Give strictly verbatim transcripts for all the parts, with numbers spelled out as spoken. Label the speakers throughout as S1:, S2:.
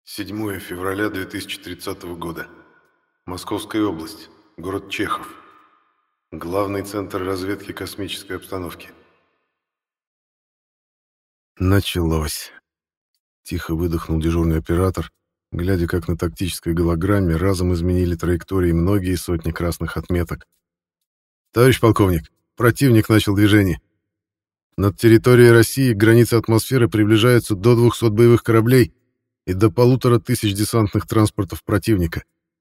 S1: седьмое февраля две тысячи тридцатого года. Московская область. Город Чехов. Главный центр разведки космической обстановки. Началось. Тихо выдохнул дежурный оператор, глядя, как на тактической голограмме разом изменили траектории многие сотни красных отметок. Товарищ полковник, противник начал движение. Над территорией России к границе атмосферы приближаются до двухсот боевых кораблей и до полутора тысяч десантных транспортов противника.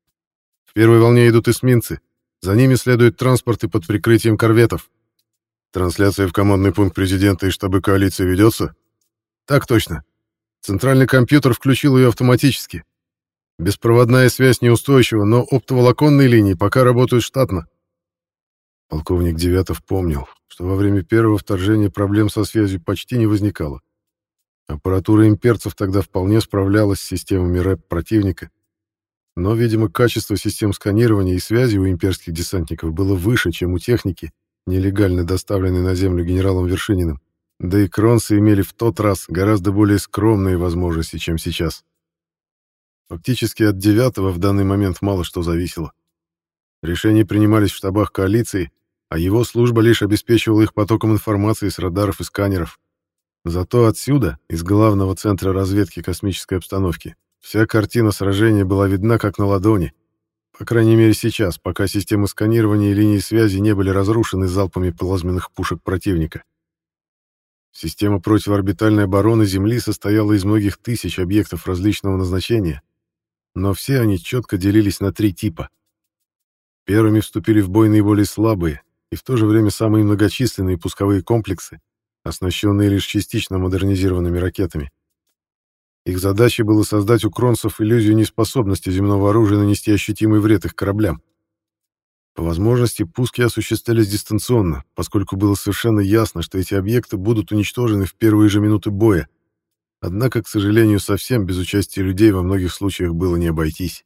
S1: В первой волне идут эсминцы, за ними следуют транспорты под прикрытием корветов. Трансляция в командный пункт президента и штабы коалиции ведется? Так точно. Центральный компьютер включил ее автоматически. Беспроводная связь неустойчива, но оптоволоконные линии пока работают штатно. Полковник Девятов помнил, что во время первого вторжения проблем со связью почти не возникало. Аппаратура имперцев тогда вполне справлялась с системами рэп противника, но, видимо, качество систем сканирования и связи у имперских десантников было выше, чем у техники, нелегально доставленной на землю генералом Вершининым, да и кронцы имели в тот раз гораздо более скромные возможности, чем сейчас. Фактически от Девятого в данный момент мало что зависело. Решения принимались в штабах коалиции, а его служба лишь обеспечивала их потоком информации с радаров и сканеров. Зато отсюда, из главного центра разведки космической обстановки, вся картина сражения была видна как на ладони. По крайней мере сейчас, пока системы сканирования и линии связи не были разрушены залпами плазменных пушек противника. Система противоорбитальной обороны Земли состояла из многих тысяч объектов различного назначения, но все они четко делились на три типа. Первыми вступили в бой наиболее слабые и в то же время самые многочисленные пусковые комплексы, оснащенные лишь частично модернизированными ракетами. Их задачей было создать у кронцев иллюзию неспособности земного оружия нанести ощутимый вред их кораблям. По возможности пуски осуществлялись дистанционно, поскольку было совершенно ясно, что эти объекты будут уничтожены в первые же минуты боя. Однако, к сожалению, совсем без участия людей во многих случаях было не обойтись.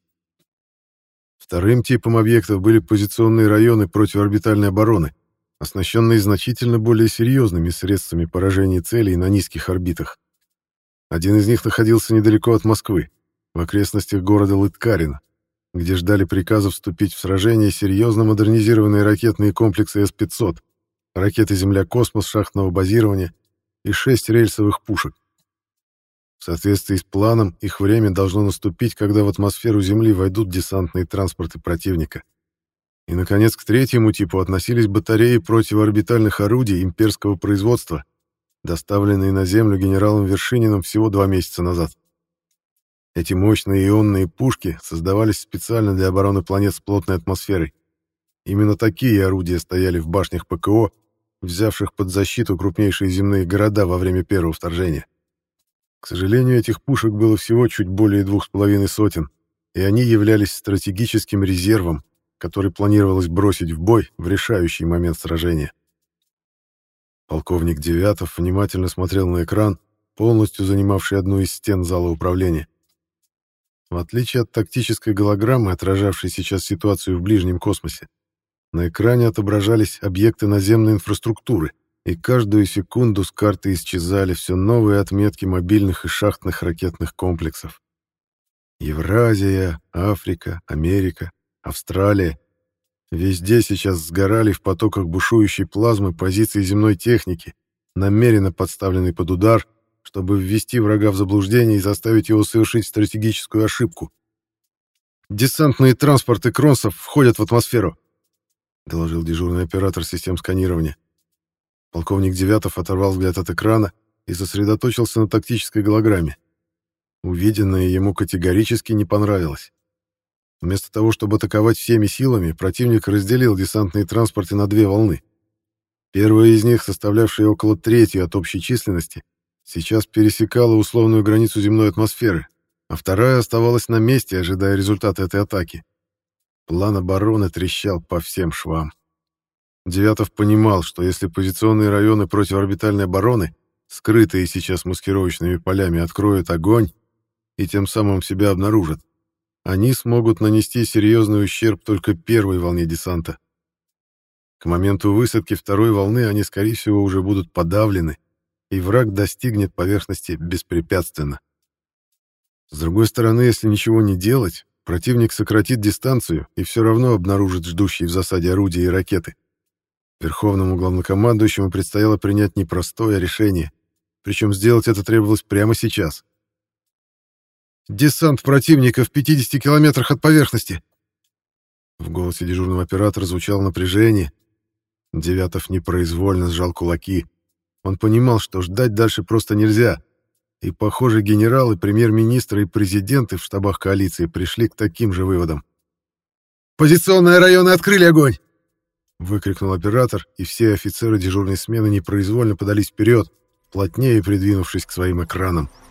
S1: Вторым типом объектов были позиционные районы противоорбитальной обороны, оснащенные значительно более серьезными средствами поражения целей на низких орбитах. Один из них находился недалеко от Москвы, в окрестностях города Лыткарино, где ждали приказа вступить в сражение серьезно модернизированные ракетные комплексы эс пятьсот, ракеты «Земля-космос» шахтного базирования и шесть рельсовых пушек. В соответствии с планом, их время должно наступить, когда в атмосферу Земли войдут десантные транспорты противника. И, наконец, к третьему типу относились батареи противоорбитальных орудий имперского производства, доставленные на Землю генералом Вершининым всего два месяца назад. Эти мощные ионные пушки создавались специально для обороны планет с плотной атмосферой. Именно такие орудия стояли в башнях ПКО, взявших под защиту крупнейшие земные города во время первого вторжения. К сожалению, этих пушек было всего чуть более двух с половиной сотен, и они являлись стратегическим резервом, который планировалось бросить в бой в решающий момент сражения. Полковник Девятов внимательно смотрел на экран, полностью занимавший одну из стен зала управления. В отличие от тактической голограммы, отражавшей сейчас ситуацию в ближнем космосе, на экране отображались объекты наземной инфраструктуры, и каждую секунду с карты исчезали все новые отметки мобильных и шахтных ракетных комплексов. Евразия, Африка, Америка, Австралия. Везде сейчас сгорали в потоках бушующей плазмы позиции земной техники, намеренно подставленной под удар, чтобы ввести врага в заблуждение и заставить его совершить стратегическую ошибку. «Десантные транспорты кронцев входят в атмосферу», — доложил дежурный оператор систем сканирования. Полковник Девятов оторвал взгляд от экрана и сосредоточился на тактической голограмме. Увиденное ему категорически не понравилось. Вместо того, чтобы атаковать всеми силами, противник разделил десантные транспорты на две волны. Первая из них, составлявшая около трети от общей численности, сейчас пересекала условную границу земной атмосферы, а вторая оставалась на месте, ожидая результата этой атаки. План обороны трещал по всем швам. Девятов понимал, что если позиционные районы противоорбитальной обороны, скрытые сейчас маскировочными полями, откроют огонь и тем самым себя обнаружат, они смогут нанести серьезный ущерб только первой волне десанта. К моменту высадки второй волны они, скорее всего, уже будут подавлены, и враг достигнет поверхности беспрепятственно. С другой стороны, если ничего не делать, противник сократит дистанцию и все равно обнаружит ждущие в засаде орудия и ракеты. Верховному главнокомандующему предстояло принять непростое решение, причем сделать это требовалось прямо сейчас. «Десант противника в пятидесяти километрах от поверхности!» В голосе дежурного оператора звучало напряжение. Девятов непроизвольно сжал кулаки. Он понимал, что ждать дальше просто нельзя. И, похоже, генералы, премьер-министры и президенты в штабах коалиции пришли к таким же выводам. «Позиционные районы открыли огонь!» — выкрикнул оператор, и все офицеры дежурной смены непроизвольно подались вперед, плотнее придвинувшись к своим экранам.